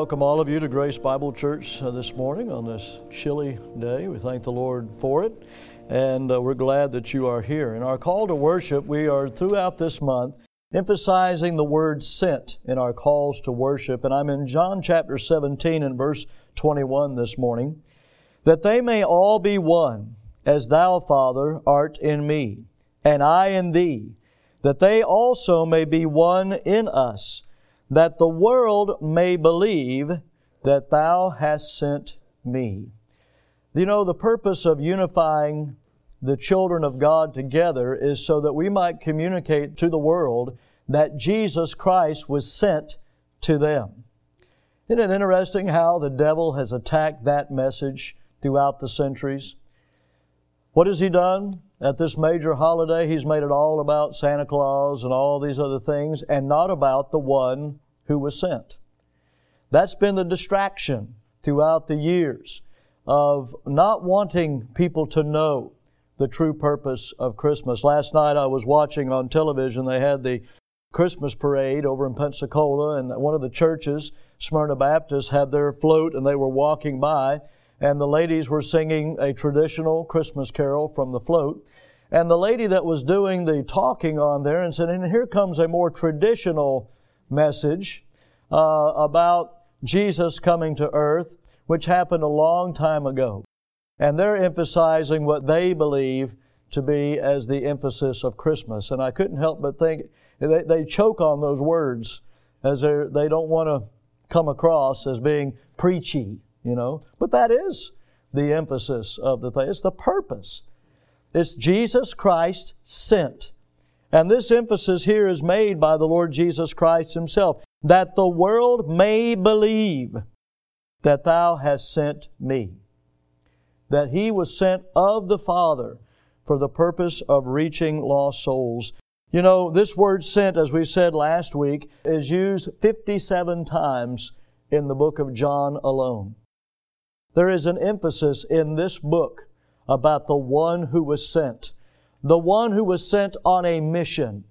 welcome all of you to Grace Bible Church this morning on this chilly day. We thank the Lord for it, and we're glad that you are here. In our call to worship, we are throughout this month emphasizing the word sent in our calls to worship, and I'm in John chapter 17 and verse 21 this morning. That they may all be one, as Thou, Father, art in me, and I in Thee, that they also may be one in us, that the world may believe that Thou hast sent me. You know, the purpose of unifying the children of God together is so that we might communicate to the world that Jesus Christ was sent to them. Isn't it interesting how the devil has attacked that message throughout the centuries? What has he done? At this major holiday, he's made it all about Santa Claus and all these other things, and not about the one who was sent. That's been the distraction throughout the years of not wanting people to know the true purpose of Christmas. Last night I was watching on television, they had the Christmas parade over in Pensacola, and one of the churches, Smyrna Baptist, had their float, and they were walking by, and the ladies were singing a traditional Christmas carol from the float. And the lady that was doing the talking on there and said, and here comes a more traditional message about Jesus coming to earth, which happened a long time ago. And they're emphasizing what they believe to be as the emphasis of Christmas. And I couldn't help but think, they choke on those words as they don't want to come across as being preachy, you know. But that is the emphasis of the thing. It's the purpose. It's Jesus Christ sent. And this emphasis here is made by the Lord Jesus Christ Himself, that the world may believe that Thou hast sent me. That He was sent of the Father for the purpose of reaching lost souls. You know, this word sent, as we said last week, is used 57 times in the book of John alone. There is an emphasis in this book about the one who was sent. The one who was sent on a mission.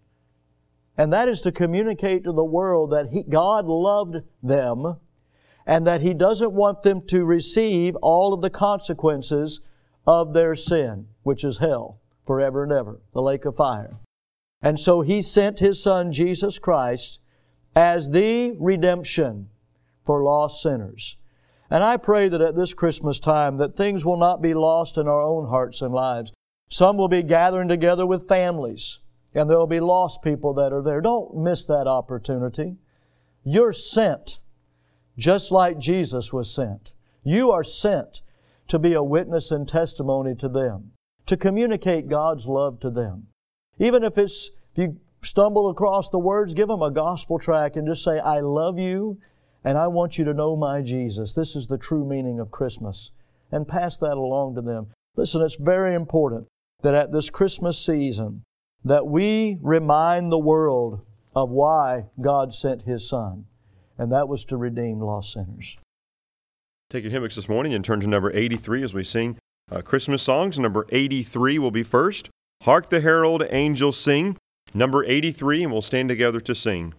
And that is to communicate to the world that God loved them and that He doesn't want them to receive all of the consequences of their sin, which is hell forever and ever, the lake of fire. And so He sent His Son, Jesus Christ, as the redemption for lost sinners. And I pray that at this Christmas time that things will not be lost in our own hearts and lives. Some will be gathering together with families, and there will be lost people that are there. Don't miss that opportunity. You're sent, just like Jesus was sent. You are sent to be a witness and testimony to them, to communicate God's love to them. Even if you stumble across the words, give them a gospel tract and just say, I love you, and I want you to know my Jesus. This is the true meaning of Christmas. And pass that along to them. Listen, it's very important that at this Christmas season, that we remind the world of why God sent His Son. And that was to redeem lost sinners. Take your hymnbooks this morning and turn to number 83 as we sing Christmas songs. Number 83 will be first. Hark the herald angels sing. Number 83, and we'll stand together to sing.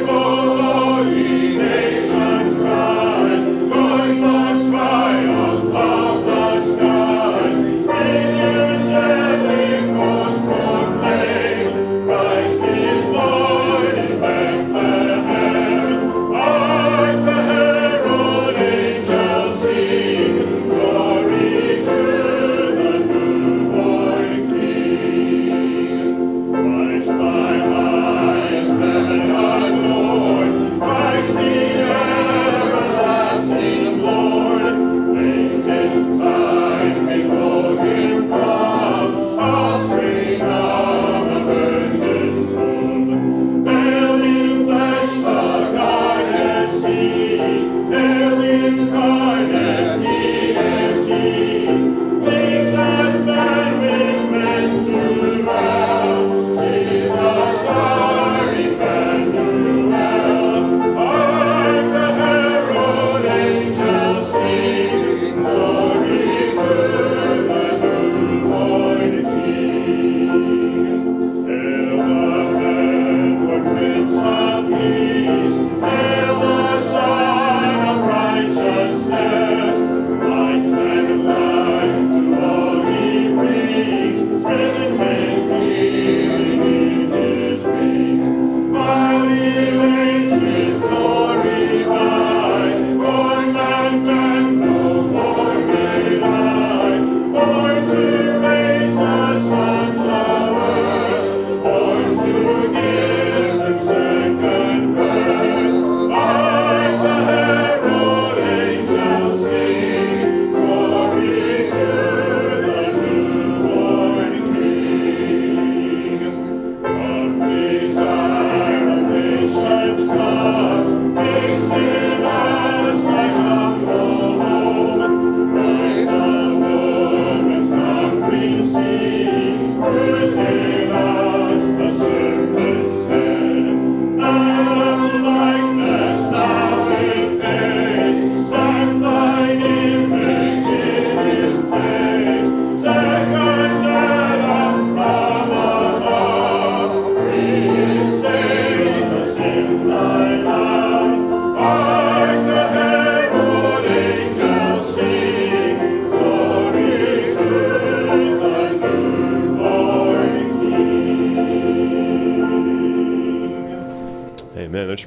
Triumph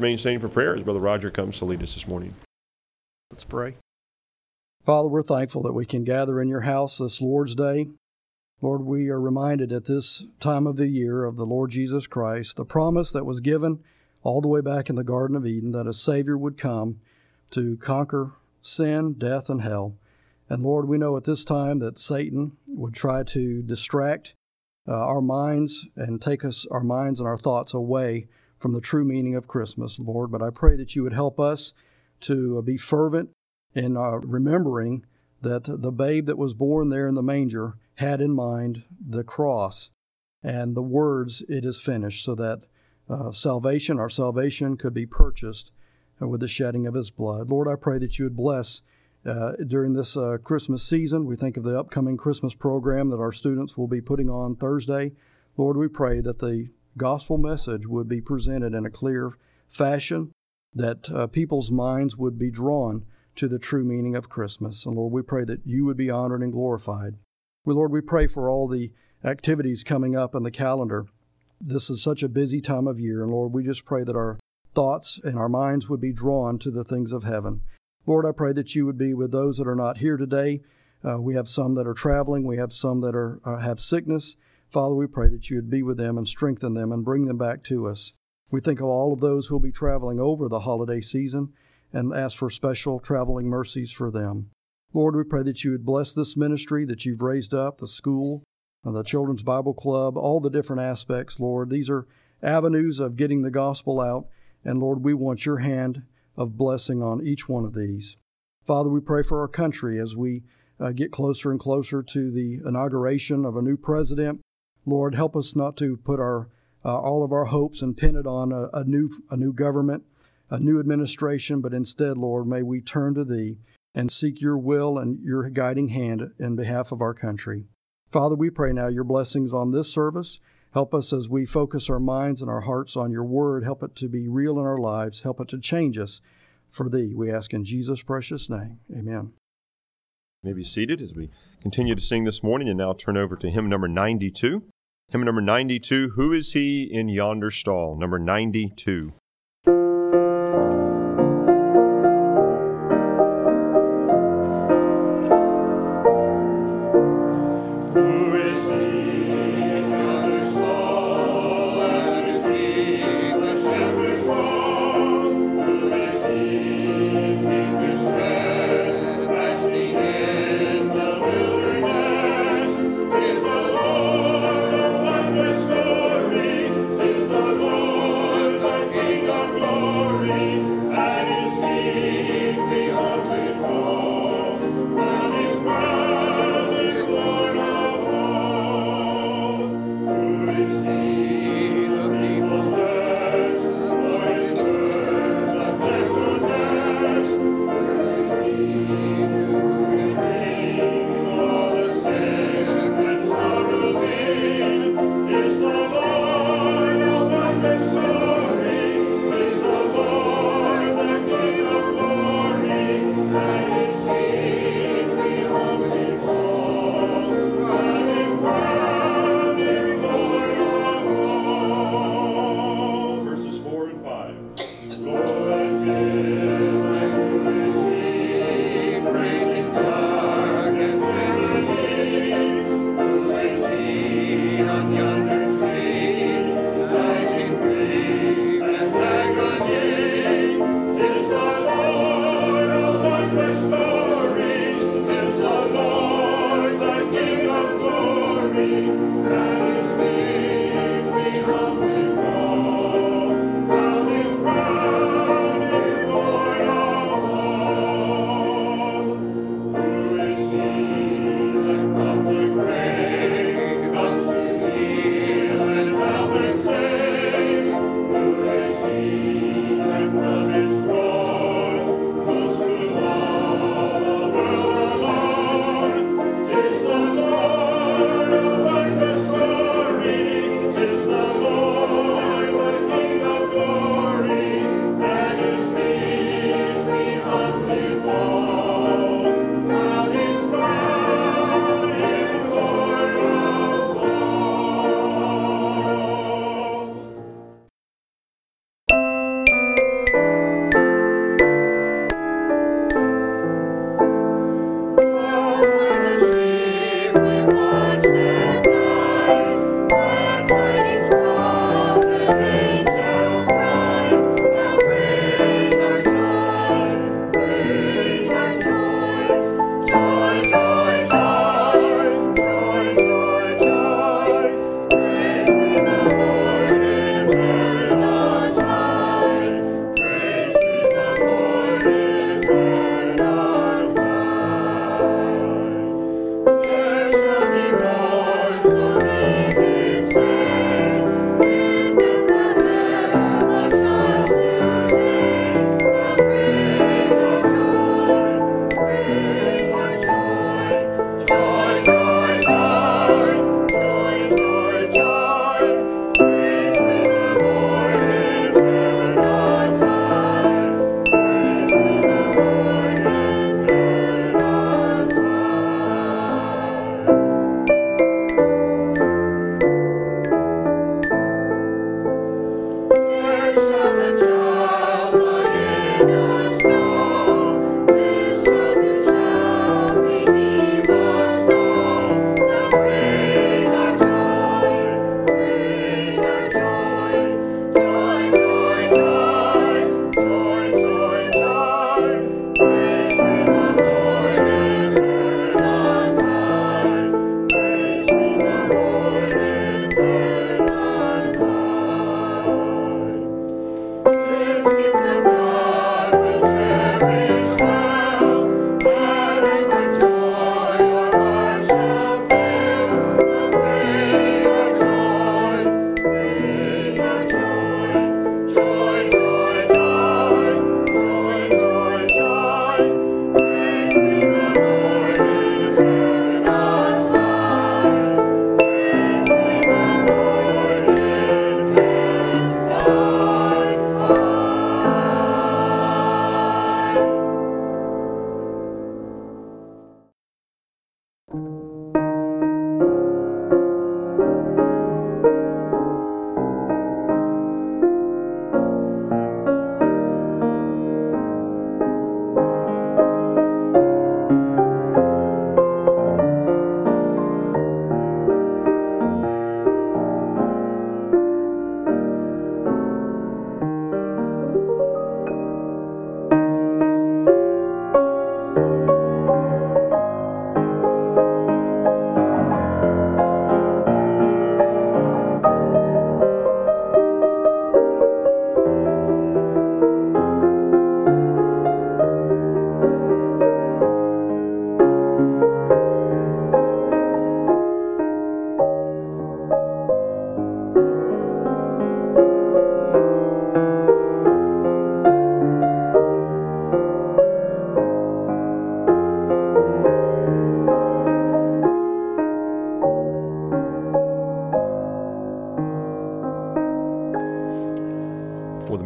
remain standing for prayer as Brother Roger comes to lead us this morning. Let's pray. Father, we're thankful that we can gather in your house this Lord's Day. Lord, we are reminded at this time of the year of the Lord Jesus Christ, the promise that was given all the way back in the Garden of Eden that a Savior would come to conquer sin, death, and hell. And Lord, we know at this time that Satan would try to distract our minds and take our minds and our thoughts away from the true meaning of Christmas, Lord. But I pray that you would help us to be fervent in remembering that the babe that was born there in the manger had in mind the cross and the words, "It is finished," so that our salvation could be purchased with the shedding of his blood. Lord, I pray that you would bless during this Christmas season. We think of the upcoming Christmas program that our students will be putting on Thursday. Lord, we pray that the gospel message would be presented in a clear fashion, that people's minds would be drawn to the true meaning of Christmas. And Lord, we pray that you would be honored and glorified. Lord, we pray for all the activities coming up in the calendar. This is such a busy time of year, and Lord, we just pray that our thoughts and our minds would be drawn to the things of heaven. Lord, I pray that you would be with those that are not here today. We have some that are traveling. We have some that have sickness. Father, we pray that you would be with them and strengthen them and bring them back to us. We think of all of those who will be traveling over the holiday season and ask for special traveling mercies for them. Lord, we pray that you would bless this ministry that you've raised up, the school, the Children's Bible Club, all the different aspects, Lord. These are avenues of getting the gospel out, and Lord, we want your hand of blessing on each one of these. Father, we pray for our country as we get closer and closer to the inauguration of a new president. Lord, help us not to put all of our hopes and pin it on a new government, a new administration, but instead, Lord, may we turn to thee and seek your will and your guiding hand in behalf of our country. Father, we pray now your blessings on this service. Help us as we focus our minds and our hearts on your word. Help it to be real in our lives. Help it to change us for thee. We ask in Jesus' precious name. Amen. You may be seated as we continue to sing this morning and now turn over to hymn number 92. Hymn number 92, Who is He in Yonder Stall? Number 92. King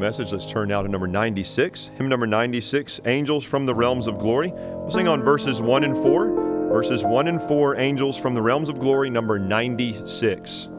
message, let's turn now to number 96. Hymn number 96, Angels from the Realms of Glory. We'll sing on verses 1 and 4. Verses 1 and 4, Angels from the Realms of Glory, number 96.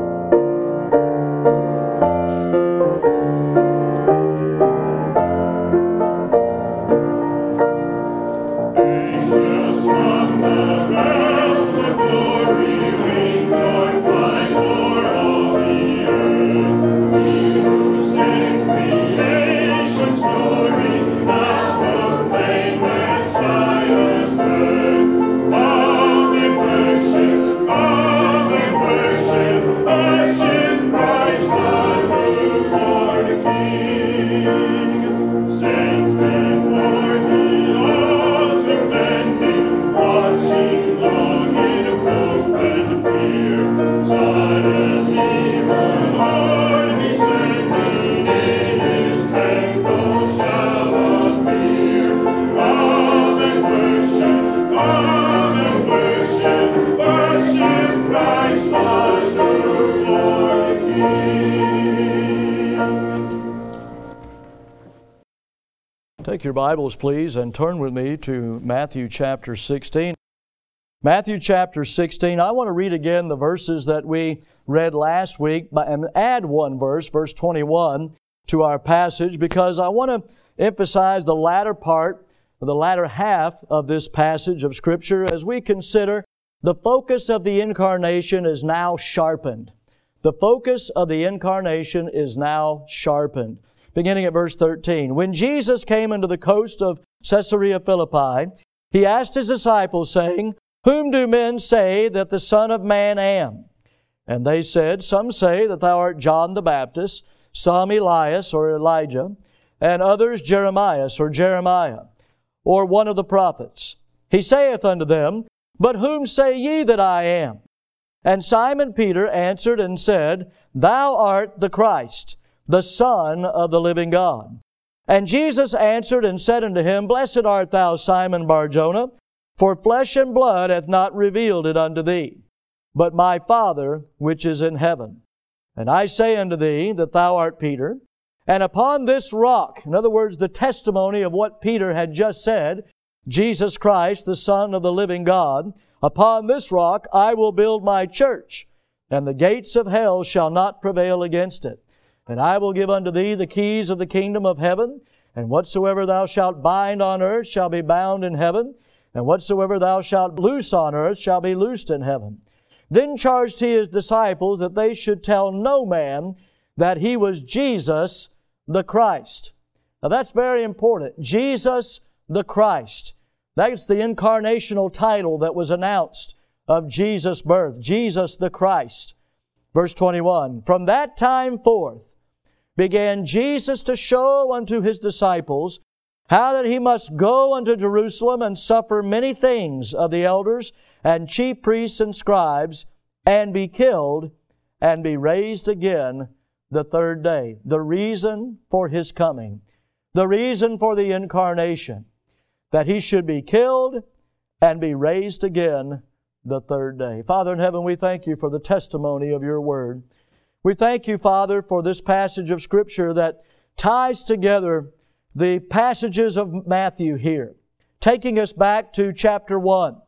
Take your Bibles, please, and turn with me to Matthew chapter 16. Matthew chapter 16, I want to read again the verses that we read last week and add one verse, verse 21, to our passage because I want to emphasize the latter part, the latter half of this passage of Scripture as we consider the focus of the incarnation is now sharpened. The focus of the incarnation is now sharpened. Beginning at verse 13. When Jesus came into the coast of Caesarea Philippi, He asked His disciples, saying, Whom do men say that the Son of Man am? And they said, Some say that thou art John the Baptist, some Elias or Elijah, and others Jeremias or Jeremiah, or one of the prophets. He saith unto them, But whom say ye that I am? And Simon Peter answered and said, Thou art the Christ, the Son of the living God. And Jesus answered and said unto him, Blessed art thou, Simon Bar-Jonah, for flesh and blood hath not revealed it unto thee, but my Father which is in heaven. And I say unto thee that thou art Peter, and upon this rock, in other words, the testimony of what Peter had just said, Jesus Christ, the Son of the living God, upon this rock I will build my church, and the gates of hell shall not prevail against it. And I will give unto thee the keys of the kingdom of heaven, and whatsoever thou shalt bind on earth shall be bound in heaven, and whatsoever thou shalt loose on earth shall be loosed in heaven. Then charged He His disciples that they should tell no man that He was Jesus the Christ. Now that's very important. Jesus the Christ. That's the incarnational title that was announced of Jesus' birth. Jesus the Christ. Verse 21, From that time forth began Jesus to show unto His disciples how that He must go unto Jerusalem and suffer many things of the elders and chief priests and scribes, and be killed, and be raised again the third day. The reason for His coming, the reason for the incarnation, that He should be killed and be raised again the third day. Father in heaven, we thank You for the testimony of Your Word. We thank You, Father, for this passage of Scripture that ties together the passages of Matthew here, taking us back to chapter 1,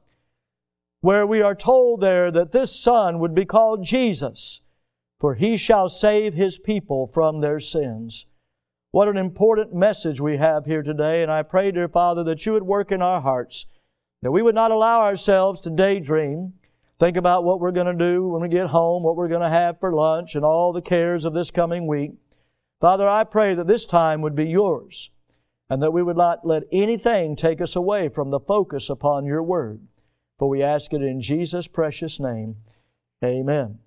where we are told there that this Son would be called Jesus, for He shall save His people from their sins. What an important message we have here today, and I pray, dear Father, that You would work in our hearts, that we would not allow ourselves to daydream, think about what we're going to do when we get home, what we're going to have for lunch, and all the cares of this coming week. Father, I pray that this time would be Yours, and that we would not let anything take us away from the focus upon Your Word. For we ask it in Jesus' precious name. Amen.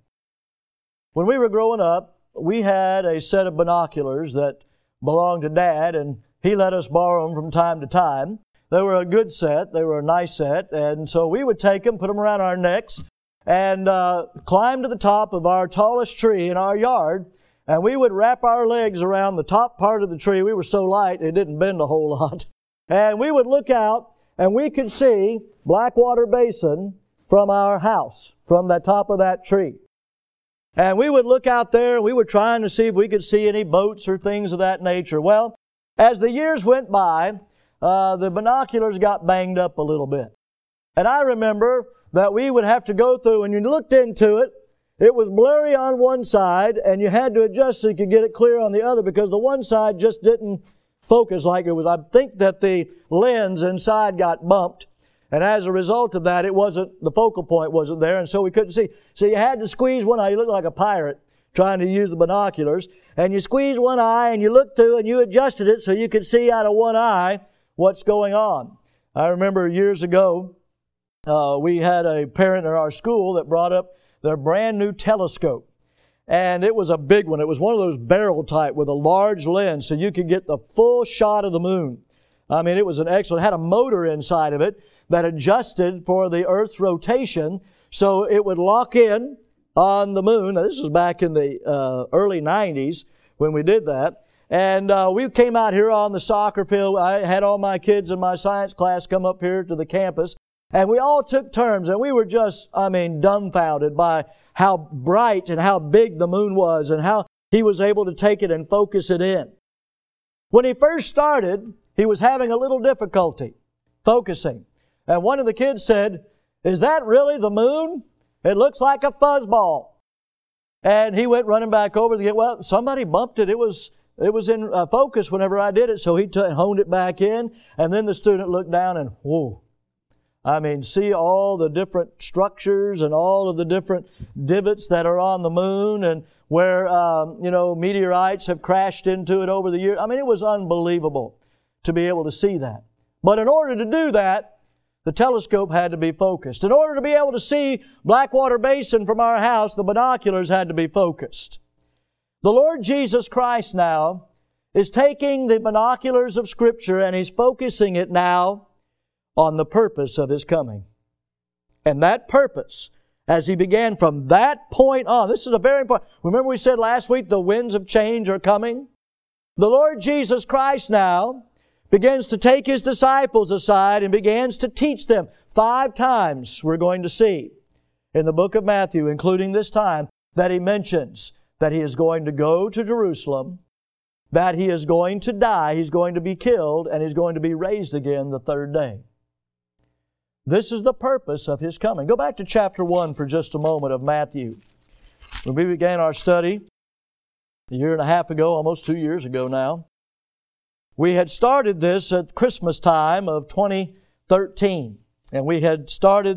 When we were growing up, we had a set of binoculars that belonged to Dad, and he let us borrow them from time to time. They were a good set. They were a nice set. And so we would take them, put them around our necks, and climb to the top of our tallest tree in our yard. And we would wrap our legs around the top part of the tree. We were so light, it didn't bend a whole lot. And we would look out, and we could see Blackwater Basin from our house, from the top of that tree. And we would look out there and we were trying to see if we could see any boats or things of that nature. Well, as the years went by, the binoculars got banged up a little bit. And I remember that we would have to go through, and you looked into it, it was blurry on one side, and you had to adjust so you could get it clear on the other because the one side just didn't focus like it was. I think that the lens inside got bumped, and as a result of that, the focal point wasn't there, and so we couldn't see. So you had to squeeze one eye. You looked like a pirate trying to use the binoculars, and you squeezed one eye, and you looked through, and you adjusted it so you could see out of one eye what's going on. I remember years ago, we had a parent in our school that brought up their brand new telescope. And it was a big one. It was one of those barrel type with a large lens so you could get the full shot of the moon. I mean, it was it had a motor inside of it that adjusted for the Earth's rotation so it would lock in on the moon. Now, this was back in the early 90s when we did that. And we came out here on the soccer field. I had all my kids in my science class come up here to the campus. And we all took turns, and we were just, dumbfounded by how bright and how big the moon was and how he was able to take it and focus it in. When he first started, he was having a little difficulty focusing. And one of the kids said, "Is that really the moon? It looks like a fuzzball." And he went running back over to get, well, somebody bumped it. It was in focus whenever I did it, so he honed it back in. And then the student looked down and, whoa. See all the different structures and all of the different divots that are on the moon and where, meteorites have crashed into it over the years. It was unbelievable to be able to see that. But in order to do that, the telescope had to be focused. In order to be able to see Blackwater Basin from our house, the binoculars had to be focused. The Lord Jesus Christ now is taking the binoculars of Scripture and He's focusing it now on the purpose of His coming. And that purpose, as He began from that point on, this is a very important, remember we said last week the winds of change are coming? The Lord Jesus Christ now begins to take His disciples aside and begins to teach them. 5 times we're going to see in the book of Matthew, including this time, that He mentions that He is going to go to Jerusalem, that He is going to die, He's going to be killed, and He's going to be raised again the 3rd day. This is the purpose of His coming. Go back to chapter 1 for just a moment of Matthew. When we began our study a year and a half ago, almost 2 years ago now, we had started this at Christmas time of 2013. And we had started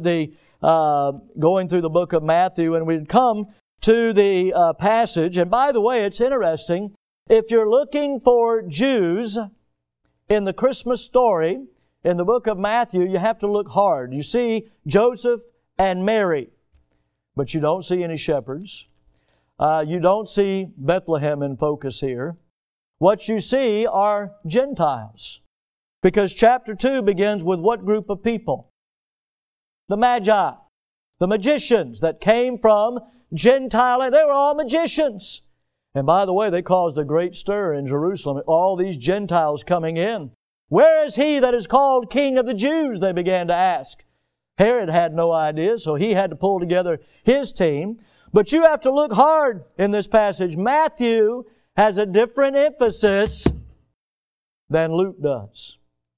going through the book of Matthew, and we'd come to the passage. And by the way, it's interesting. If you're looking for Jews in the Christmas story, in the book of Matthew, you have to look hard. You see Joseph and Mary, but you don't see any shepherds. You don't see Bethlehem in focus here. What you see are Gentiles, because chapter 2 begins with what group of people? The Magi, the magicians that came from Gentile, and they were all magicians. And by the way, they caused a great stir in Jerusalem, all these Gentiles coming in. "Where is He that is called King of the Jews?" they began to ask. Herod had no idea, so he had to pull together his team. But you have to look hard in this passage. Matthew has a different emphasis than Luke does.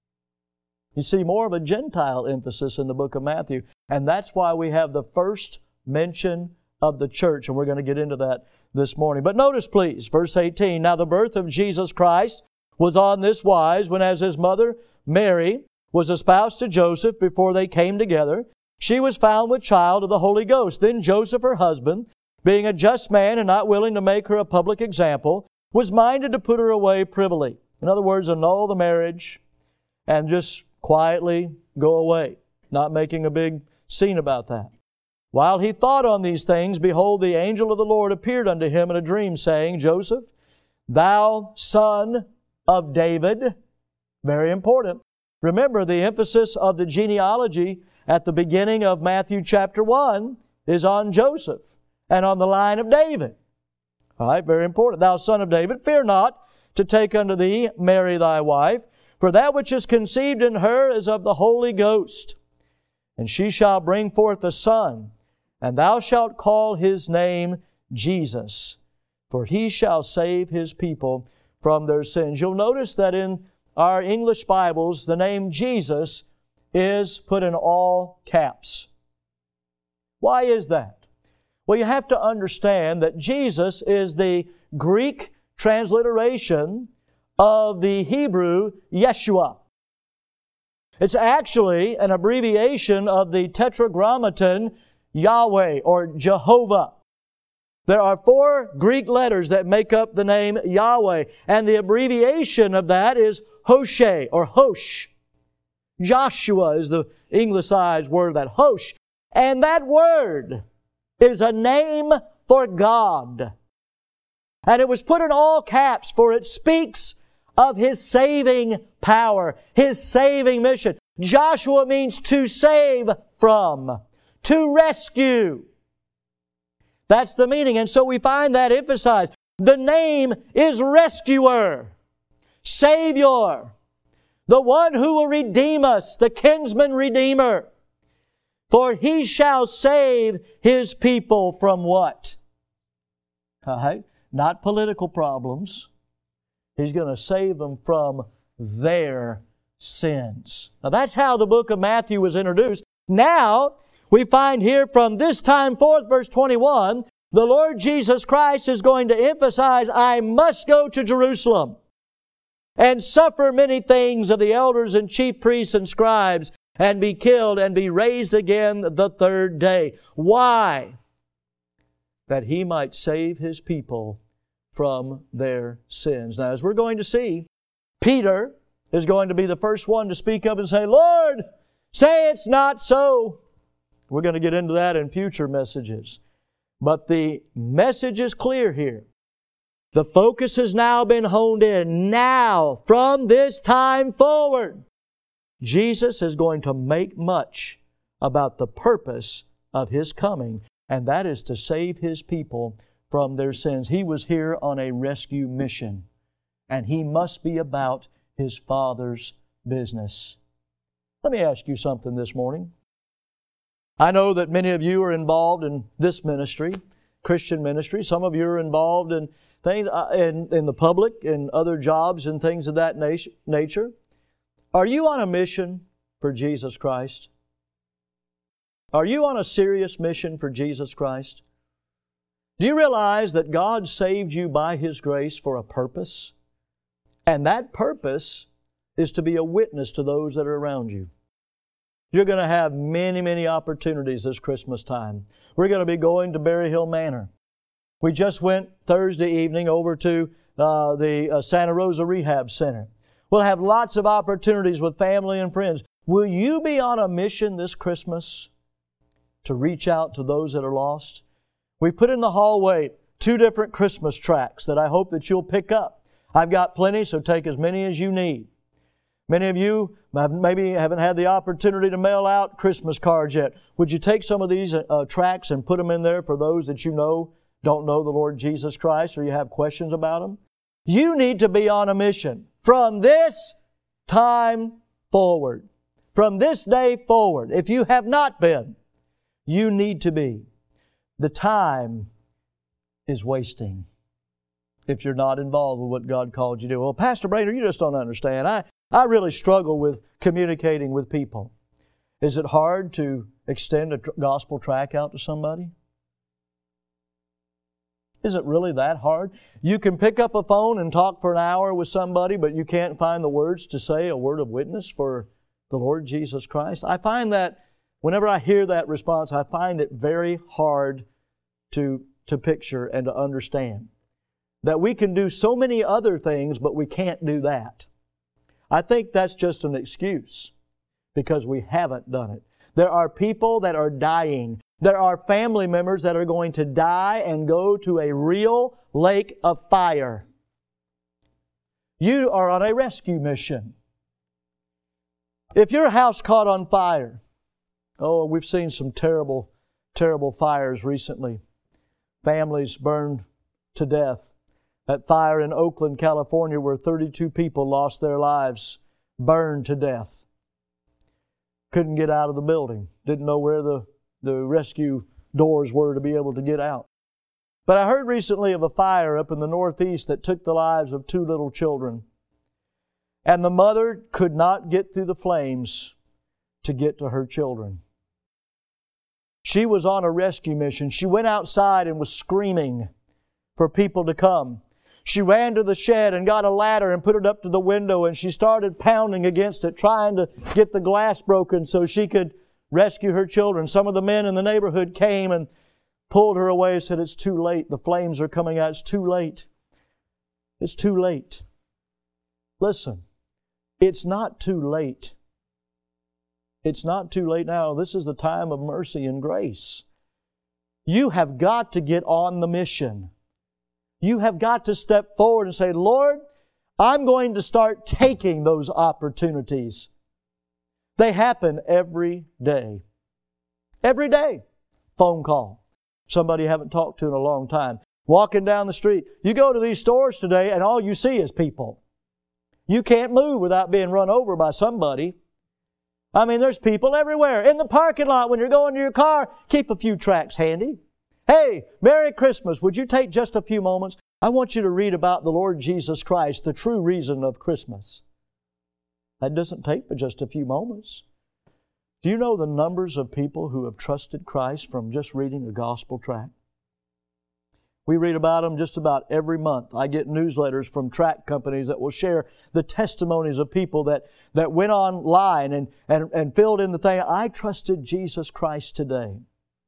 You see more of a Gentile emphasis in the book of Matthew, and that's why we have the first mention of the church, and we're going to get into that this morning. But notice, please, verse 18, "Now the birth of Jesus Christ was on this wise, when as His mother Mary was espoused to Joseph before they came together, she was found with child of the Holy Ghost. Then Joseph, her husband, being a just man and not willing to make her a public example, was minded to put her away privily." In other words, annul the marriage and just quietly go away, not making a big scene about that. "While he thought on these things, behold, the angel of the Lord appeared unto him in a dream, saying, Joseph, thou son of David," very important. Remember, the emphasis of the genealogy at the beginning of Matthew chapter 1 is on Joseph and on the line of David. All right, very important. "Thou son of David, fear not to take unto thee Mary thy wife, for that which is conceived in her is of the Holy Ghost. And she shall bring forth a son, and thou shalt call his name Jesus, for He shall save His people from their sins. You'll notice that in our English Bibles, the name Jesus is put in all caps. Why is that? Well, you have to understand that Jesus is the Greek transliteration of the Hebrew Yeshua. It's actually an abbreviation of the Tetragrammaton Yahweh or Jehovah. There are 4 Greek letters that make up the name Yahweh, and the abbreviation of that is Hoshe or Hosh. Joshua is the anglicized word of that, Hosh. And that word is a name for God. And it was put in all caps, for it speaks of His saving power, His saving mission. Joshua means to save from, to rescue. That's the meaning. And so we find that emphasized. The name is Rescuer, Savior, the one who will redeem us, the kinsman redeemer. For He shall save His people from what? Not political problems. He's going to save them from their sins. Now that's how the book of Matthew was introduced. Now, we find here from this time forth, verse 21, the Lord Jesus Christ is going to emphasize, I must go to Jerusalem and suffer many things of the elders and chief priests and scribes, and be killed and be raised again the third day. Why? That He might save His people from their sins. Now, as we're going to see, Peter is going to be the first one to speak up and say, Lord, say it's not so. We're going to get into that in future messages. But the message is clear here. The focus has now been honed in. Now, from this time forward, Jesus is going to make much about the purpose of His coming, and that is to save His people from their sins. He was here on a rescue mission, and He must be about His Father's business. Let me ask you something this morning. I know that many of you are involved in this ministry, Christian ministry. Some of you are involved in things in the public, in other jobs and things of that nature. Are you on a mission for Jesus Christ? Are you on a serious mission for Jesus Christ? Do you realize that God saved you by His grace for a purpose? And that purpose is to be a witness to those that are around you. You're going to have many, many opportunities this Christmas time. We're going to be going to Berry Hill Manor. We just went Thursday evening over to the Santa Rosa Rehab Center. We'll have lots of opportunities with family and friends. Will you be on a mission this Christmas to reach out to those that are lost? We put in the hallway 2 different Christmas tracts that I hope that you'll pick up. I've got plenty, so take as many as you need. Many of you maybe haven't had the opportunity to mail out Christmas cards yet. Would you take some of these tracts and put them in there for those that you know don't know the Lord Jesus Christ or you have questions about Him? You need to be on a mission from this time forward. From this day forward. If you have not been, you need to be. The time is wasting if you're not involved with what God called you to do. Well, Pastor Brainerd, you just don't understand. I really struggle with communicating with people. Is it hard to extend a gospel tract out to somebody? Is it really that hard? You can pick up a phone and talk for an hour with somebody, but you can't find the words to say a word of witness for the Lord Jesus Christ. I find that whenever I hear that response, I find it very hard to picture and to understand. That we can do so many other things, but we can't do that. I think that's just an excuse because we haven't done it. There are people that are dying. There are family members that are going to die and go to a real lake of fire. You are on a rescue mission. If your house caught on fire, we've seen some terrible, terrible fires recently. Families burned to death. That fire in Oakland, California, where 32 people lost their lives, burned to death. Couldn't get out of the building. Didn't know where the rescue doors were to be able to get out. But I heard recently of a fire up in the Northeast that took the lives of 2 little children. And the mother could not get through the flames to get to her children. She was on a rescue mission. She went outside and was screaming for people to come. She ran to the shed and got a ladder and put it up to the window, and she started pounding against it, trying to get the glass broken so she could rescue her children. Some of the men in the neighborhood came and pulled her away and said, "It's too late. The flames are coming out. It's too late. It's too late." Listen, it's not too late. It's not too late now. This is the time of mercy and grace. You have got to get on the mission. You have got to step forward and say, "Lord, I'm going to start taking those opportunities." They happen every day. Every day. Phone call. Somebody you haven't talked to in a long time. Walking down the street. You go to these stores today and all you see is people. You can't move without being run over by somebody. I mean, there's people everywhere. In the parking lot when you're going to your car, keep a few tracts handy. Hey, Merry Christmas. Would you take just a few moments? I want you to read about the Lord Jesus Christ, the true reason of Christmas. That doesn't take but just a few moments. Do you know the numbers of people who have trusted Christ from just reading a gospel tract? We read about them just about every month. I get newsletters from tract companies that will share the testimonies of people that went online and filled in the thing, "I trusted Jesus Christ today."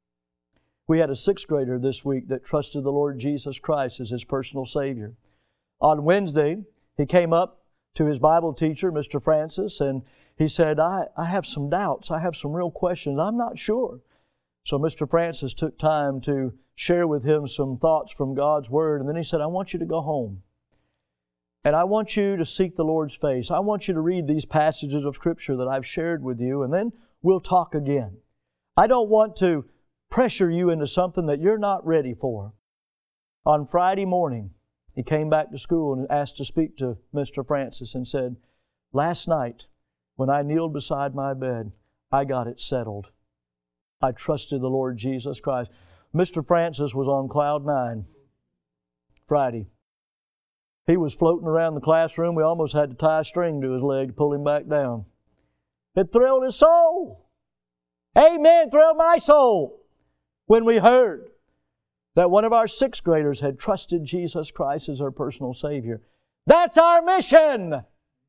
We had a 6th grader this week that trusted the Lord Jesus Christ as his personal Savior. On Wednesday, he came up to his Bible teacher, Mr. Francis, and he said, I have some doubts. I have some real questions. I'm not sure. So Mr. Francis took time to share with him some thoughts from God's Word, and then he said, "I want you to go home. And I want you to seek the Lord's face. I want you to read these passages of Scripture that I've shared with you, and then we'll talk again. I don't want to pressure you into something that you're not ready for." On Friday morning, he came back to school and asked to speak to Mr. Francis and said, "Last night, when I kneeled beside my bed, I got it settled. I trusted the Lord Jesus Christ." Mr. Francis was on cloud 9 Friday. He was floating around the classroom. We almost had to tie a string to his leg to pull him back down. It thrilled his soul. Amen. It thrilled my soul when we heard that one of our 6th graders had trusted Jesus Christ as our personal Savior. That's our mission.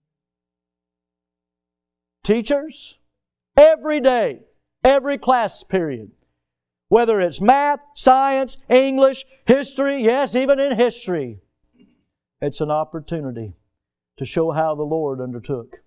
Teachers, every day, every class period, whether it's math, science, English, history, yes, even in history, it's an opportunity to show how the Lord undertook.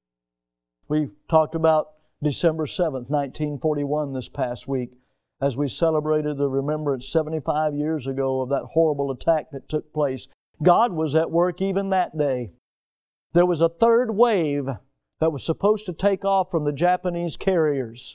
We talked about December 7th, 1941 this past week as we celebrated the remembrance 75 years ago of that horrible attack that took place. God was at work even that day. There was a 3rd wave that was supposed to take off from the Japanese carriers.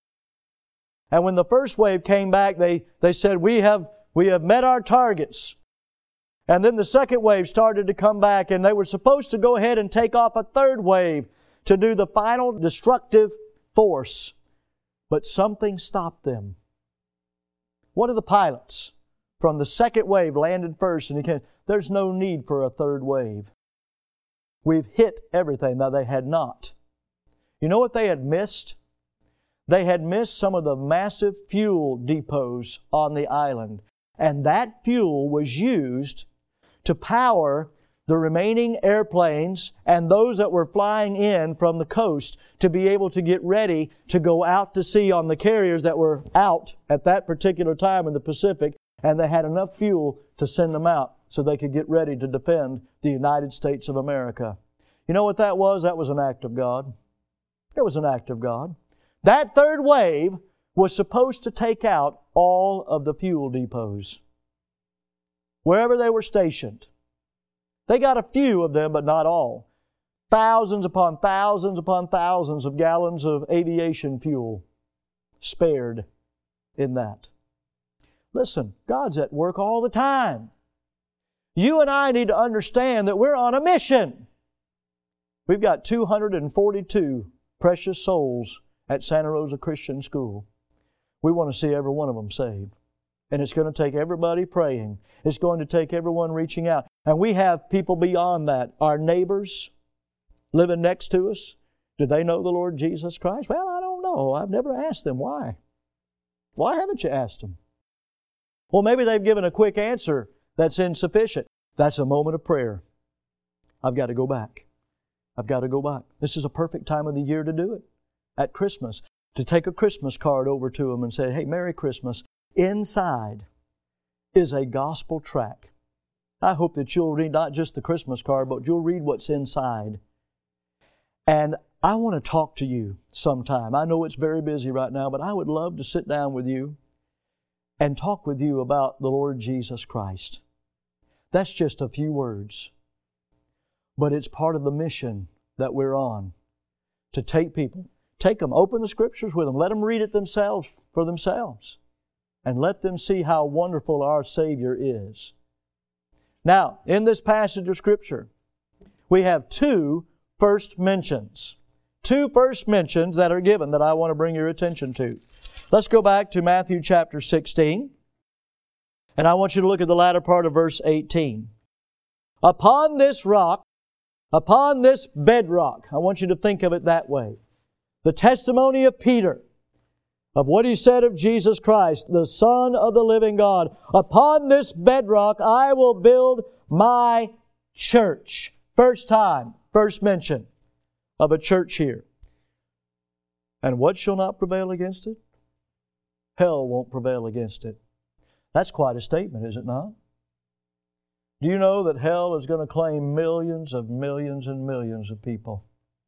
And when the 1st wave came back, they said, we have met our targets. And then the 2nd wave started to come back, and they were supposed to go ahead and take off a 3rd wave to do the final destructive force. But something stopped them. One of the pilots from the 2nd wave landed first, and he came, "There's no need for a 3rd wave. We've hit everything." Now, they had not. You know what they had missed? They had missed some of the massive fuel depots on the island. And that fuel was used to power the remaining airplanes and those that were flying in from the coast to be able to get ready to go out to sea on the carriers that were out at that particular time in the Pacific, and they had enough fuel to send them out so they could get ready to defend the United States of America. You know what that was? That was an act of God. It was an act of God. That 3rd wave was supposed to take out all of the fuel depots, wherever they were stationed. They got a few of them, but not all. Thousands upon thousands upon thousands of gallons of aviation fuel spared in that. Listen, God's at work all the time. You and I need to understand that we're on a mission. We've got 242 precious souls at Santa Rosa Christian School. We want to see every one of them saved. And it's going to take everybody praying. It's going to take everyone reaching out. And we have people beyond that. Our neighbors living next to us. Do they know the Lord Jesus Christ? Well, I don't know. I've never asked them. Why? Why haven't you asked them? Well, maybe they've given a quick answer that's insufficient. That's a moment of prayer. I've got to go back. I've got to go back. This is a perfect time of the year to do it. At Christmas, to take a Christmas card over to them and say, hey, Merry Christmas. Inside is a gospel tract. I hope that you'll read not just the Christmas card, but you'll read what's inside. And I want to talk to you sometime. I know it's very busy right now, but I would love to sit down with you and talk with you about the Lord Jesus Christ. That's just a few words. But it's part of the mission that we're on. To take people, take them, open the Scriptures with them, let them read it themselves for themselves. And let them see how wonderful our Savior is. Now, in this passage of Scripture, we have two first mentions. Two first mentions that are given that I want to bring your attention to. Let's go back to Matthew chapter 16. And I want you to look at the latter part of verse 18. Upon this rock, upon this bedrock, I want you to think of it that way. The testimony of Peter, of what he said of Jesus Christ, the Son of the living God. Upon this bedrock I will build my church. First time, first mention of a church here. And what shall not prevail against it? Hell won't prevail against it. That's quite a statement, is it not? Do you know that hell is going to claim millions and millions of people?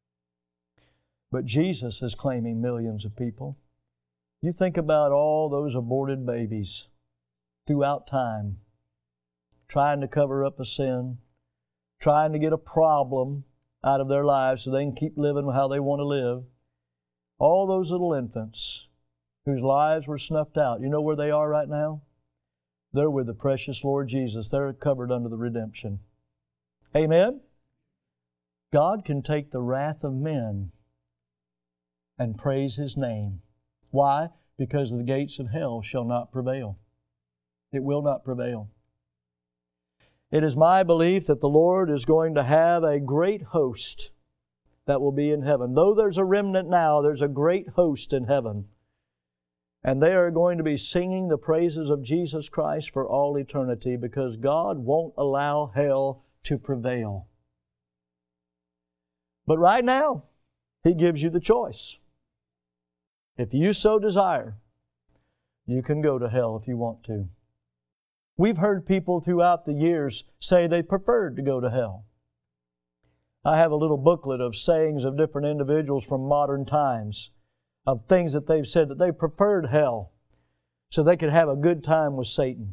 But Jesus is claiming millions of people. You think about all those aborted babies throughout time, trying to cover up a sin, trying to get a problem out of their lives so they can keep living how they want to live. All those little infants whose lives were snuffed out. You know where they are right now? They're with the precious Lord Jesus. They're covered under the redemption. Amen? God can take the wrath of men and praise His name. Why? Because the gates of hell shall not prevail. It will not prevail. It is my belief that the Lord is going to have a great host that will be in heaven. Though there's a remnant now, there's a great host in heaven. And they are going to be singing the praises of Jesus Christ for all eternity because God won't allow hell to prevail. But right now, He gives you the choice. If you so desire, you can go to hell if you want to. We've heard people throughout the years say they preferred to go to hell. I have a little booklet of sayings of different individuals from modern times, of things that they've said that they preferred hell so they could have a good time with Satan.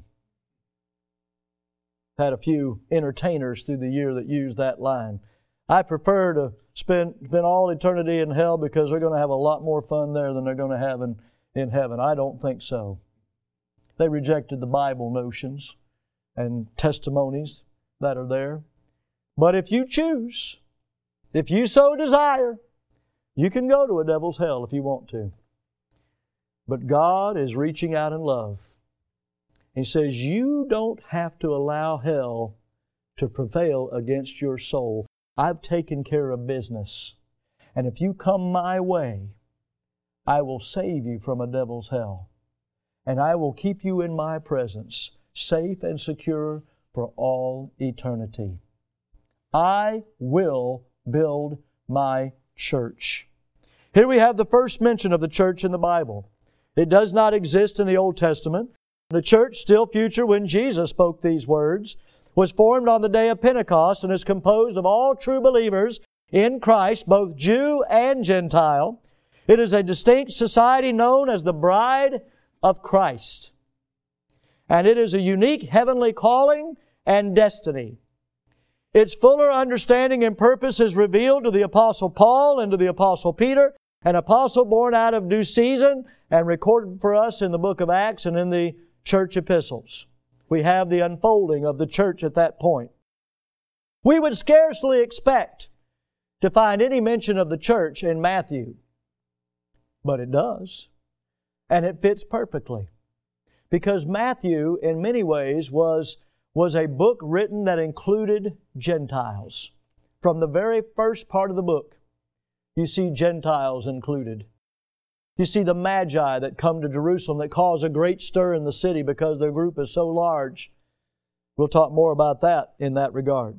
Had a few entertainers through the year that used that line. I prefer to spend all eternity in hell because they're going to have a lot more fun there than they're going to have in heaven. I don't think so. They rejected the Bible notions and testimonies that are there. But if you choose, if you so desire, you can go to a devil's hell if you want to. But God is reaching out in love. He says, you don't have to allow hell to prevail against your soul. I've taken care of business. And if you come my way, I will save you from a devil's hell. And I will keep you in my presence, safe and secure for all eternity. I will build my church. Here we have the first mention of the church in the Bible. It does not exist in the Old Testament. The church, still future when Jesus spoke these words, was formed on the day of Pentecost and is composed of all true believers in Christ, both Jew and Gentile. It is a distinct society known as the bride of Christ. And it is a unique heavenly calling and destiny. Its fuller understanding and purpose is revealed to the Apostle Paul and to the Apostle Peter, an apostle born out of due season and recorded for us in the book of Acts and in the church epistles. We have the unfolding of the church at that point. We would scarcely expect to find any mention of the church in Matthew, but it does, and it fits perfectly. because Matthew, in many ways, was a book written that included Gentiles. From the very first part of the book, you see Gentiles included. You see the Magi that come to Jerusalem that cause a great stir in the city because their group is so large. We'll talk more about that in that regard.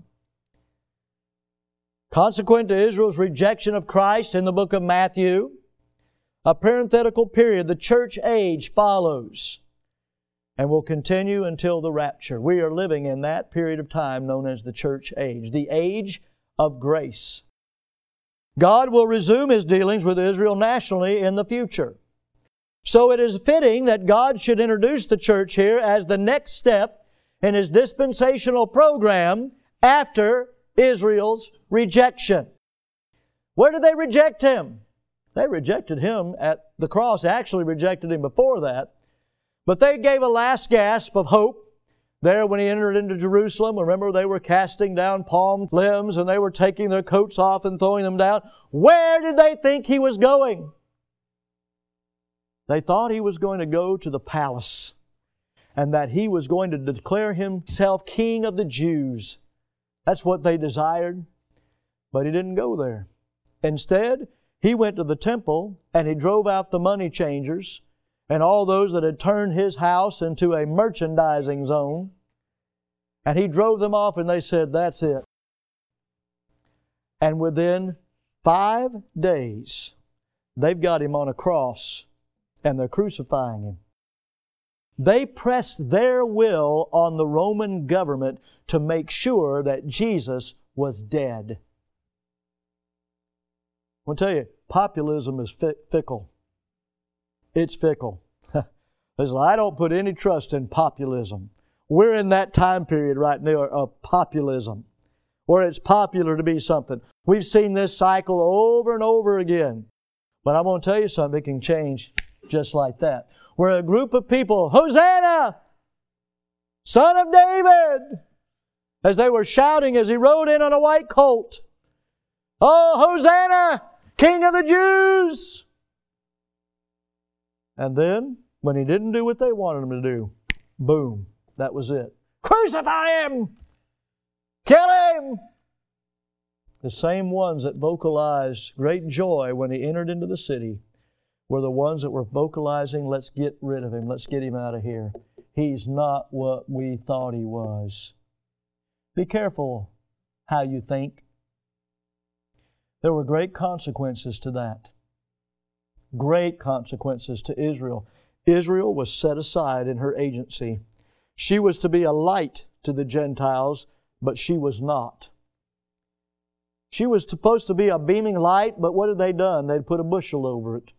Consequent to Israel's rejection of Christ in the book of Matthew, a parenthetical period, the church age, follows and will continue until the rapture. We are living in that period of time known as the church age, the age of grace. God will resume His dealings with Israel nationally in the future. So it is fitting that God should introduce the church here as the next step in His dispensational program after Israel's rejection. Where did they reject Him? They rejected Him at the cross. They actually rejected Him before that. But they gave a last gasp of hope there when He entered into Jerusalem. Remember, they were casting down palm limbs and they were taking their coats off and throwing them down. Where did they think He was going? They thought He was going to go to the palace and that He was going to declare Himself King of the Jews. That's what they desired. But He didn't go there. Instead, He went to the temple and He drove out the money changers and all those that had turned His house into a merchandising zone. And He drove them off and they said, that's it. And within 5 days, they've got Him on a cross and they're crucifying Him. They pressed their will on the Roman government to make sure that Jesus was dead. I want to tell you, populism is fickle. It's fickle. Listen, I don't put any trust in populism. We're in that time period right now of populism, where it's popular to be something. We've seen this cycle over and over again. But I'm going to tell you something, it can change just like that. Where a group of people, Hosanna, Son of David, as they were shouting as He rode in on a white colt, oh, Hosanna, King of the Jews! And then, when He didn't do what they wanted Him to do, boom, that was it. Crucify Him! Kill Him! The same ones that vocalized great joy when He entered into the city were the ones that were vocalizing, let's get rid of Him, let's get Him out of here. He's not what we thought He was. Be careful how you think. There were great consequences to that. Great consequences to Israel. Israel was set aside in her agency. She was to be a light to the Gentiles, but she was not. She was supposed to be a beaming light, but what had they done? They'd put a bushel over it.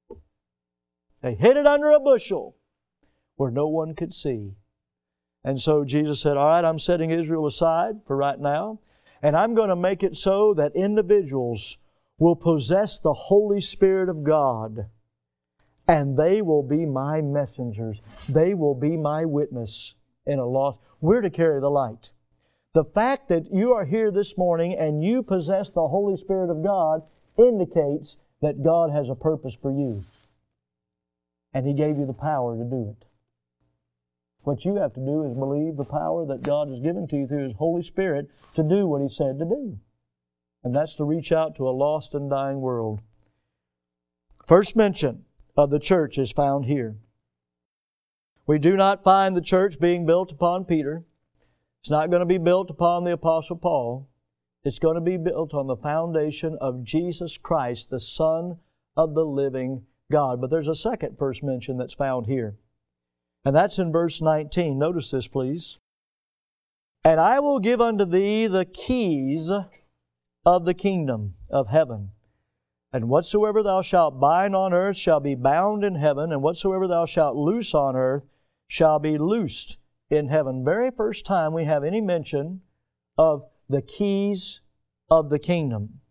They hid it under a bushel where no one could see. And so Jesus said, all right, I'm setting Israel aside for right now, and I'm going to make it so that individuals will possess the Holy Spirit of God, and they will be my messengers. They will be my witness in a lost. We're to carry the light. The fact that you are here this morning and you possess the Holy Spirit of God indicates that God has a purpose for you. And He gave you the power to do it. What you have to do is believe the power that God has given to you through His Holy Spirit to do what He said to do. And that's to reach out to a lost and dying world. First mention of the church is found here. We do not find the church being built upon Peter. It's not going to be built upon the Apostle Paul. It's going to be built on the foundation of Jesus Christ, the Son of the living God. But there's a second first mention that's found here. And that's in verse 19. Notice this, please. And I will give unto thee the keys of the kingdom of heaven. And whatsoever thou shalt bind on earth shall be bound in heaven, and whatsoever thou shalt loose on earth shall be loosed in heaven. Very first time we have any mention of the keys of the kingdom.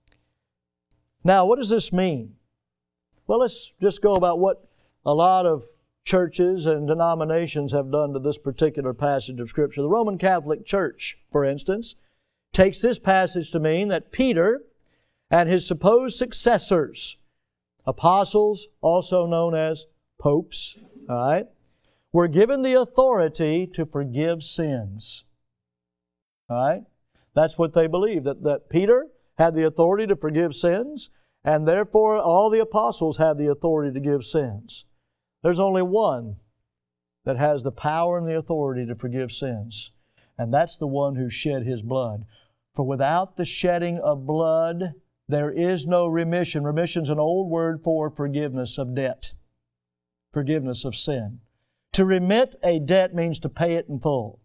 Now, what does this mean? Well, let's just go about what a lot of churches and denominations have done to this particular passage of Scripture. The Roman Catholic Church, for instance, takes this passage to mean that Peter and his supposed successors, apostles, also known as popes, all right, were given the authority to forgive sins. All right? That's what they believed, that Peter had the authority to forgive sins, and therefore all the apostles have the authority to give sins. There's only one that has the power and the authority to forgive sins, and that's the one who shed His blood. For without the shedding of blood, there is no remission. Remission is an old word for forgiveness of debt, forgiveness of sin. To remit a debt means to pay it in full.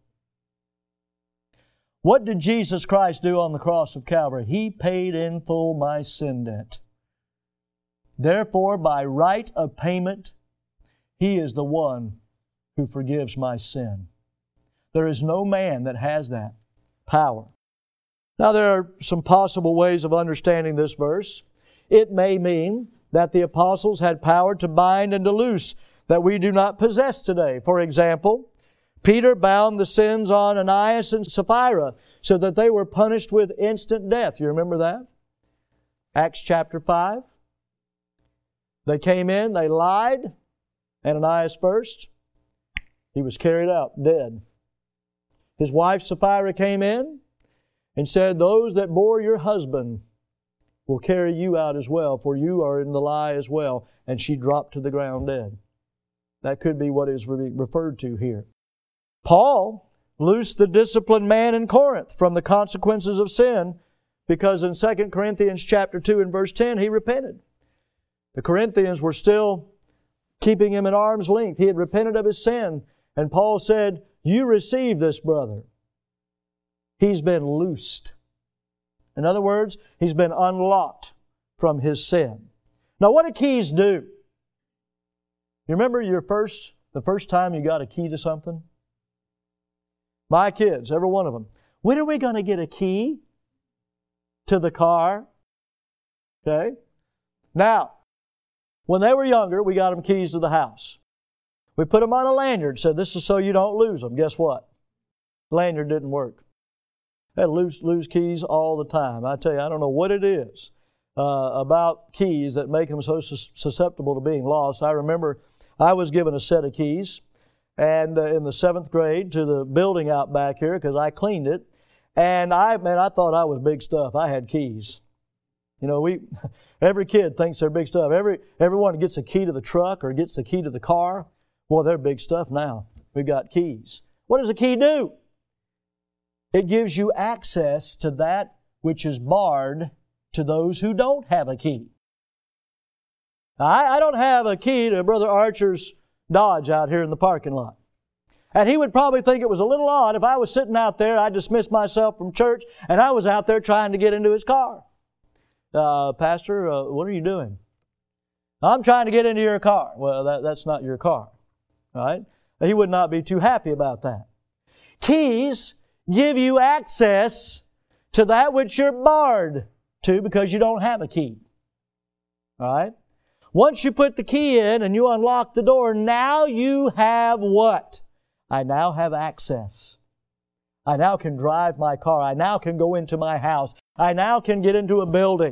What did Jesus Christ do on the cross of Calvary? He paid in full my sin debt. Therefore, by right of payment, He is the one who forgives my sin. There is no man that has that power. Now, there are some possible ways of understanding this verse. It may mean that the apostles had power to bind and to loose that we do not possess today. For example, Peter bound the sins on Ananias and Sapphira so that they were punished with instant death. You remember that? Acts chapter 5. They came in, they lied. Ananias first. He was carried out, dead. His wife Sapphira came in and said, "Those that bore your husband will carry you out as well, for you are in the lie as well." And she dropped to the ground dead. That could be what is referred to here. Paul loosed the disciplined man in Corinth from the consequences of sin because in 2 Corinthians chapter 2 and verse 10, he repented. The Corinthians were still keeping him at arm's length. He had repented of his sin. And Paul said, "You receive this brother. He's been loosed." In other words, he's been unlocked from his sin. Now, what do keys do? You remember the first time you got a key to something? My kids, every one of them. When are we going to get a key to the car? Okay? Now, when they were younger, we got them keys to the house. We put them on a lanyard, said this is so you don't lose them. Guess what? The lanyard didn't work. They lose keys all the time. I tell you, I don't know what it is about keys that make them so susceptible to being lost. I remember I was given a set of keys and in the 7th grade to the building out back here because I cleaned it. And I thought I was big stuff. I had keys. You know, every kid thinks they're big stuff. Everyone gets a key to the truck or gets the key to the car. Well, they're big stuff now. We've got keys. What does a key do? It gives you access to that which is barred to those who don't have a key. I don't have a key to Brother Archer's Dodge out here in the parking lot. And he would probably think it was a little odd if I was sitting out there, I dismissed myself from church, and I was out there trying to get into his car. Pastor, what are you doing? I'm trying to get into your car. Well, that's not your car. Right? He would not be too happy about that. Keys give you access to that which you're barred to because you don't have a key. All right? Once you put the key in and you unlock the door, now you have what? I now have access. I now can drive my car. I now can go into my house. I now can get into a building.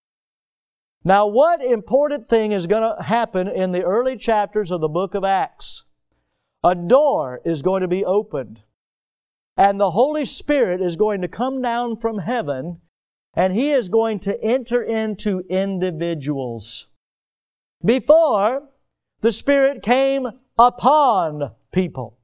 Now, what important thing is going to happen in the early chapters of the book of Acts? A door is going to be opened, and the Holy Spirit is going to come down from heaven, and He is going to enter into individuals. Before, the Spirit came upon people.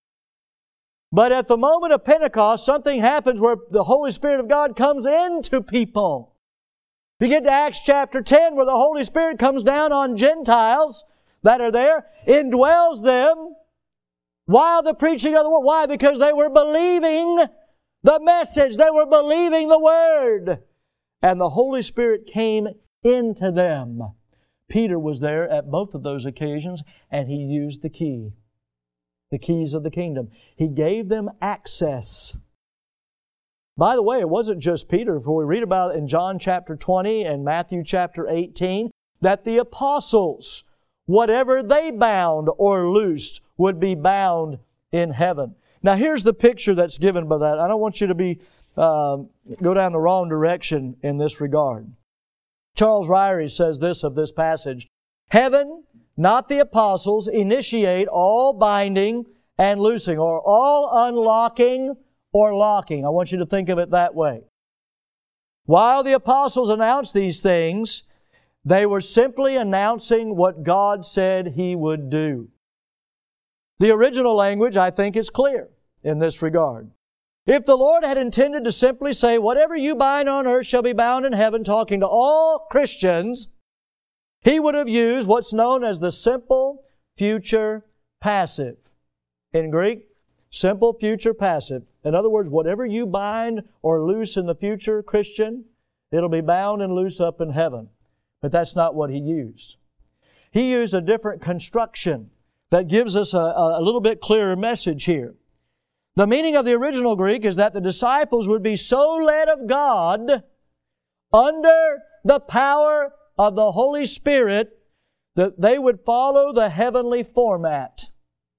But at the moment of Pentecost, something happens where the Holy Spirit of God comes into people. You get to Acts chapter 10 where the Holy Spirit comes down on Gentiles that are there, indwells them while the preaching of the Word. Why? Because they were believing the message. They were believing the Word. And the Holy Spirit came into them. Peter was there at both of those occasions, and he used the key. The keys of the kingdom. He gave them access. By the way, it wasn't just Peter. For we read about it in John chapter 20 and Matthew chapter 18, that the apostles, whatever they bound or loosed, would be bound in heaven. Now here's the picture that's given by that. I don't want you to go down the wrong direction in this regard. Charles Ryrie says this of this passage: heaven not the apostles, initiate all binding and loosing, or all unlocking or locking. I want you to think of it that way. While the apostles announced these things, they were simply announcing what God said He would do. The original language, I think, is clear in this regard. If the Lord had intended to simply say, whatever you bind on earth shall be bound in heaven, talking to all Christians, He would have used what's known as the simple future passive. In Greek, simple future passive. In other words, whatever you bind or loose in the future, Christian, it'll be bound and loose up in heaven. But that's not what He used. He used a different construction that gives us a little bit clearer message here. The meaning of the original Greek is that the disciples would be so led of God under the power of the Holy Spirit that they would follow the heavenly format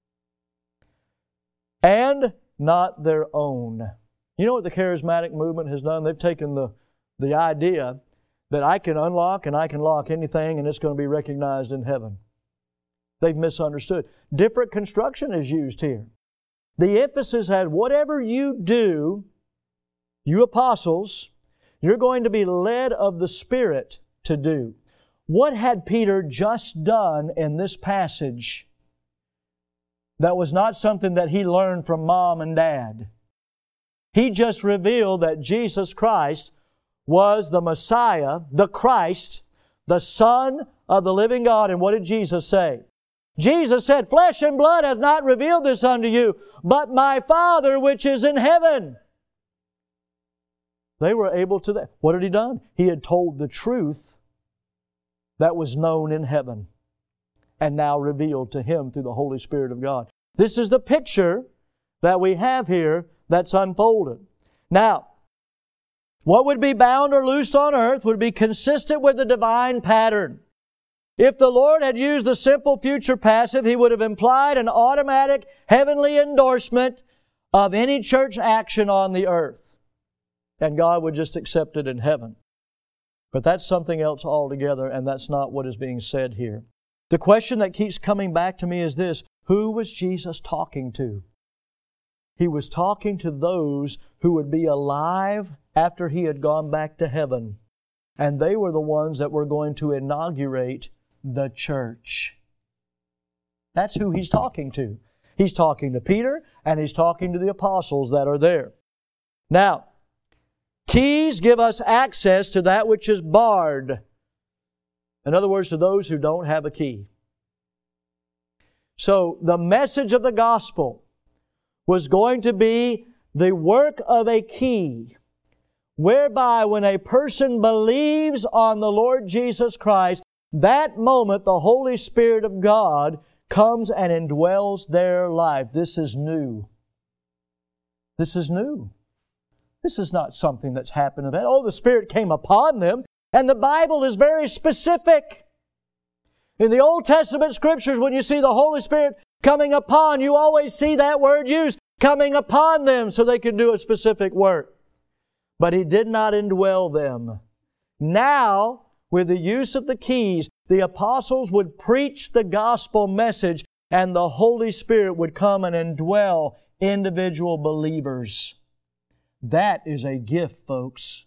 and not their own. You know what the charismatic movement has done? They've taken the idea that I can unlock and I can lock anything and it's going to be recognized in heaven. They've misunderstood. Different construction is used here. The emphasis had, whatever you do, you apostles, you're going to be led of the Spirit to do. What had Peter just done in this passage that was not something that he learned from mom and dad? He just revealed that Jesus Christ was the Messiah, the Christ, the Son of the living God. And what did Jesus say? Jesus said, flesh and blood hath not revealed this unto you, but my Father which is in heaven. They were able to that. What had He done? He had told the truth that was known in heaven and now revealed to him through the Holy Spirit of God. This is the picture that we have here that's unfolded. Now, what would be bound or loosed on earth would be consistent with the divine pattern. If the Lord had used the simple future passive, He would have implied an automatic heavenly endorsement of any church action on the earth. And God would just accept it in heaven. But that's something else altogether, and that's not what is being said here. The question that keeps coming back to me is this: who was Jesus talking to? He was talking to those who would be alive after He had gone back to heaven. And they were the ones that were going to inaugurate the church. That's who He's talking to. He's talking to Peter and He's talking to the apostles that are there. Now, keys give us access to that which is barred. In other words, to those who don't have a key. So, the message of the gospel was going to be the work of a key, whereby when a person believes on the Lord Jesus Christ, that moment the Holy Spirit of God comes and indwells their life. This is new. This is new. This is not something that's happened. Oh, the Spirit came upon them. And the Bible is very specific. In the Old Testament Scriptures, when you see the Holy Spirit coming upon, you always see that word used, coming upon them, so they could do a specific work. But He did not indwell them. Now, with the use of the keys, the apostles would preach the gospel message and the Holy Spirit would come and indwell individual believers. That is a gift, folks.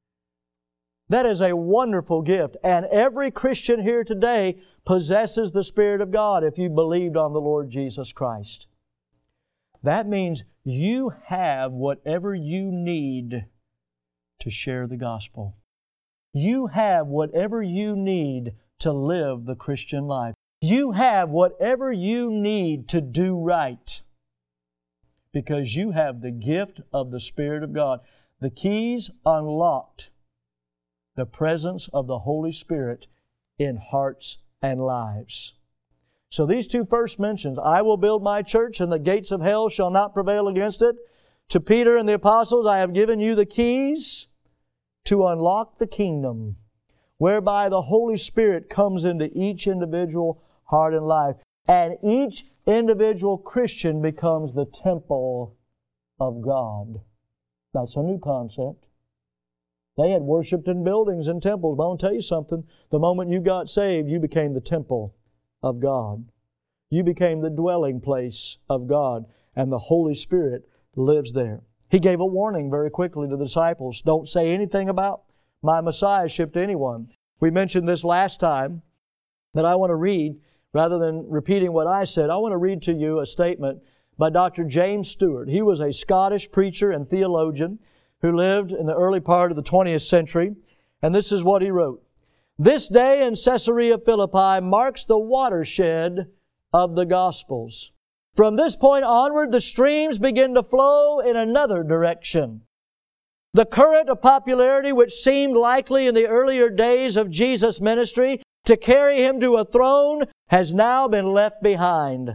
That is a wonderful gift. And every Christian here today possesses the Spirit of God if you believed on the Lord Jesus Christ. That means you have whatever you need to share the gospel. You have whatever you need to live the Christian life. You have whatever you need to do right. Because you have the gift of the Spirit of God. The keys unlocked the presence of the Holy Spirit in hearts and lives. So these two first mentions, I will build my church and the gates of hell shall not prevail against it. To Peter and the apostles, I have given you the keys to unlock the kingdom, whereby the Holy Spirit comes into each individual heart and life. And each individual Christian becomes the temple of God. That's a new concept. They had worshipped in buildings and temples. But I'll tell you something. The moment you got saved, you became the temple of God. You became the dwelling place of God, and the Holy Spirit lives there. He gave a warning very quickly to the disciples. Don't say anything about my Messiahship to anyone. We mentioned this last time, but I want to read, rather than repeating what I said, I want to read to you a statement by Dr. James Stewart. He was a Scottish preacher and theologian who lived in the early part of the 20th century, and this is what he wrote. This day in Caesarea Philippi marks the watershed of the Gospels. From this point onward, the streams begin to flow in another direction. The current of popularity which seemed likely in the earlier days of Jesus' ministry to carry Him to a throne has now been left behind.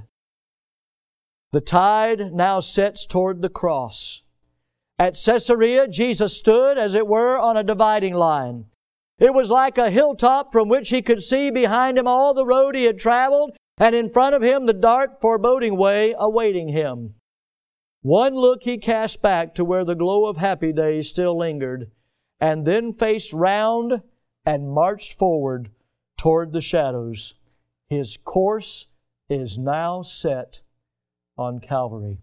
The tide now sets toward the cross. At Caesarea, Jesus stood, as it were, on a dividing line. It was like a hilltop from which He could see behind Him all the road He had traveled, and in front of Him the dark, foreboding way awaiting Him. One look He cast back to where the glow of happy days still lingered, and then faced round and marched forward toward the shadows. His course is now set on Calvary.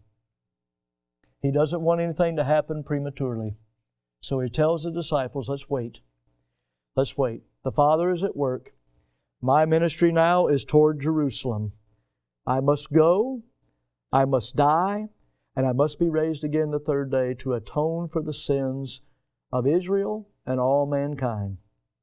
He doesn't want anything to happen prematurely. So He tells the disciples, let's wait. Let's wait. The Father is at work. My ministry now is toward Jerusalem. I must go, I must die, and I must be raised again the third day to atone for the sins of Israel and all mankind.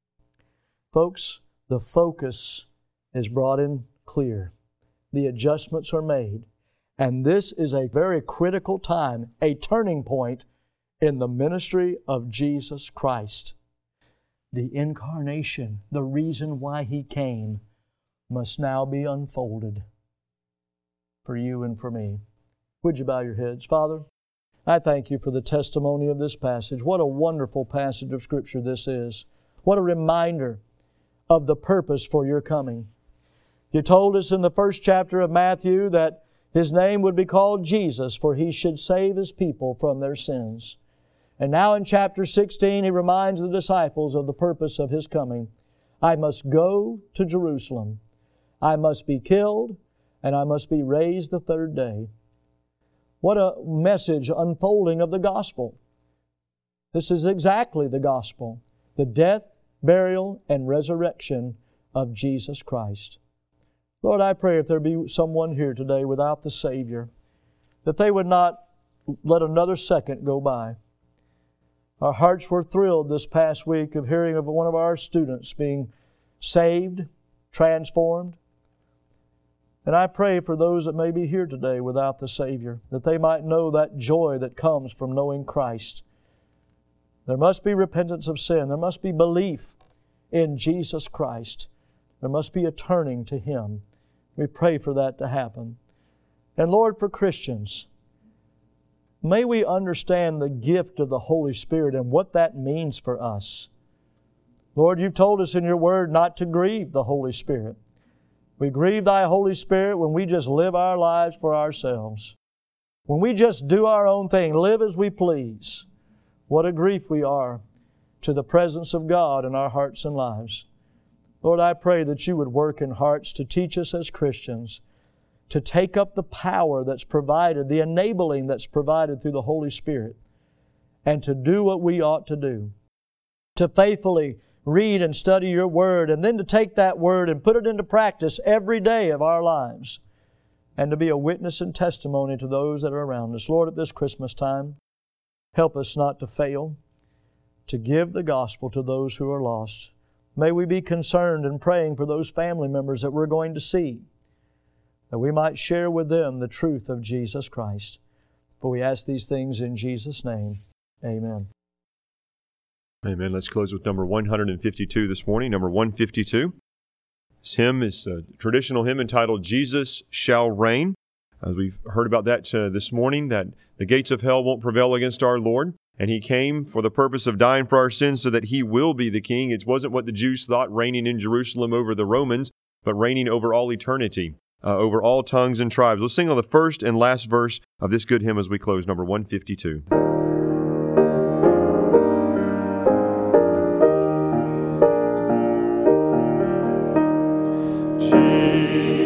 Folks, the focus is brought in clear. The adjustments are made. And this is a very critical time, a turning point in the ministry of Jesus Christ. The incarnation, the reason why He came, must now be unfolded for you and for me. Would you bow your heads? Father, I thank You for the testimony of this passage. What a wonderful passage of Scripture this is. What a reminder of the purpose for Your coming. You told us in the first chapter of Matthew that His name would be called Jesus, for He should save His people from their sins. And now in chapter 16, He reminds the disciples of the purpose of His coming. I must go to Jerusalem. I must be killed, and I must be raised the third day. What a message unfolding of the gospel. This is exactly the gospel, the death, burial, and resurrection of Jesus Christ. Lord, I pray if there be someone here today without the Savior, that they would not let another second go by. Our hearts were thrilled this past week of hearing of one of our students being saved, transformed. And I pray for those that may be here today without the Savior, that they might know that joy that comes from knowing Christ. There must be repentance of sin. There must be belief in Jesus Christ. There must be a turning to Him. We pray for that to happen. And Lord, for Christians, may we understand the gift of the Holy Spirit and what that means for us. Lord, You've told us in Your Word not to grieve the Holy Spirit. We grieve Thy Holy Spirit when we just live our lives for ourselves. When we just do our own thing, live as we please. What a grief we are to the presence of God in our hearts and lives. Lord, I pray that You would work in hearts to teach us as Christians to take up the power that's provided, the enabling that's provided through the Holy Spirit, and to do what we ought to do. To faithfully read and study Your Word, and then to take that Word and put it into practice every day of our lives, and to be a witness and testimony to those that are around us. Lord, at this Christmas time, help us not to fail to give the gospel to those who are lost. May we be concerned and praying for those family members that we're going to see, that we might share with them the truth of Jesus Christ. For we ask these things in Jesus' name. Amen. Amen. Let's close with number 152 this morning. Number 152. This hymn is a traditional hymn entitled Jesus Shall Reign. As we've heard about that this morning, that the gates of hell won't prevail against our Lord. And He came for the purpose of dying for our sins so that He will be the King. It wasn't what the Jews thought, reigning in Jerusalem over the Romans, but reigning over all eternity, over all tongues and tribes. Let's sing on the first and last verse of this good hymn as we close, number 152. Jesus.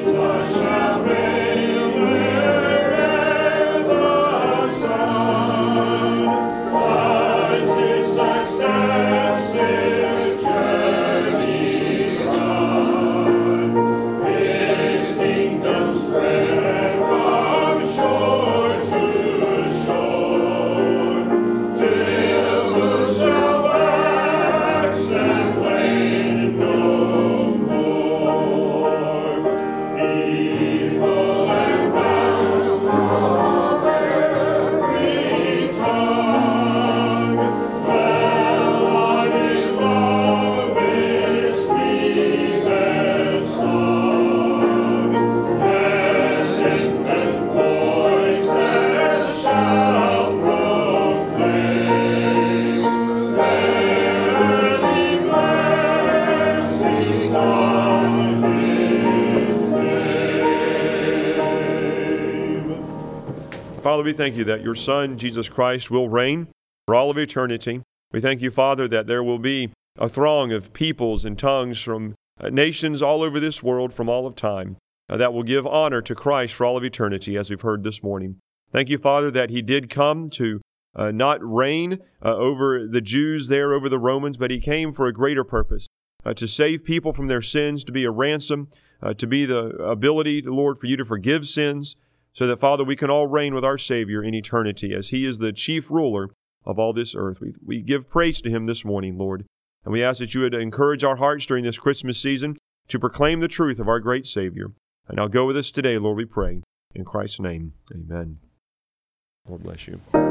Father, we thank you that your Son, Jesus Christ, will reign for all of eternity. We thank you, Father, that there will be a throng of peoples and tongues from nations all over this world from all of time that will give honor to Christ for all of eternity, as we've heard this morning. Thank you, Father, that he did come to not reign over the Jews there, over the Romans, but he came for a greater purpose, to save people from their sins, to be a ransom, to be the ability, Lord, for you to forgive sins, so that, Father, we can all reign with our Savior in eternity, as he is the chief ruler of all this earth. We give praise to him this morning, Lord, and we ask that you would encourage our hearts during this Christmas season to proclaim the truth of our great Savior. And now go with us today, Lord, we pray. In Christ's name, amen. Lord bless you.